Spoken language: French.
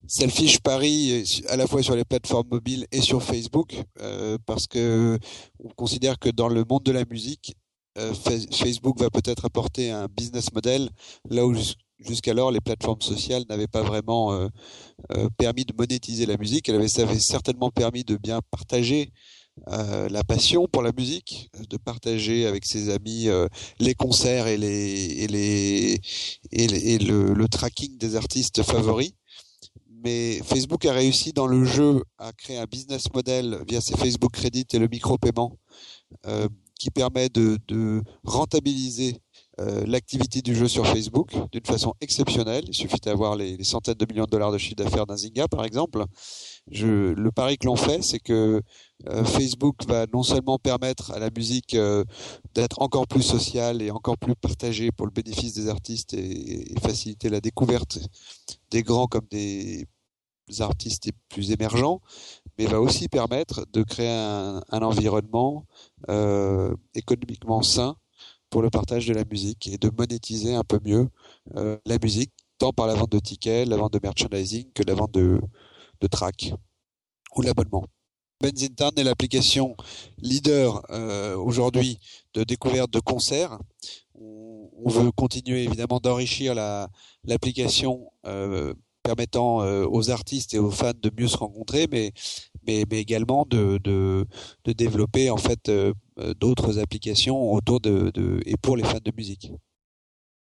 Selfish parie à la fois sur les plateformes mobiles et sur Facebook, parce que on considère que dans le monde de la musique, Facebook va peut-être apporter un business model là où jusqu'alors les plateformes sociales n'avaient pas vraiment permis de monétiser la musique. Ça avait certainement permis de bien partager la passion pour la musique, de partager avec ses amis les concerts et le tracking des artistes favoris. Mais Facebook a réussi dans le jeu à créer un business model via ses Facebook Credit et le micro-paiement qui permet de rentabiliser l'activité du jeu sur Facebook d'une façon exceptionnelle. Il suffit d'avoir les centaines de millions de dollars de chiffre d'affaires d'un Zynga, par exemple. Le pari que l'on fait, c'est que Facebook va non seulement permettre à la musique d'être encore plus sociale et encore plus partagée pour le bénéfice des artistes et faciliter la découverte des grands comme des artistes les plus émergents, mais va aussi permettre de créer un environnement économiquement sain pour le partage de la musique et de monétiser un peu mieux la musique, tant par la vente de tickets, la vente de merchandising que la vente de tracks ou l'abonnement. Benzintown est l'application leader aujourd'hui de découverte de concerts. On veut continuer évidemment d'enrichir l'application permettant aux artistes et aux fans de mieux se rencontrer, mais également de développer en fait d'autres applications autour et pour les fans de musique.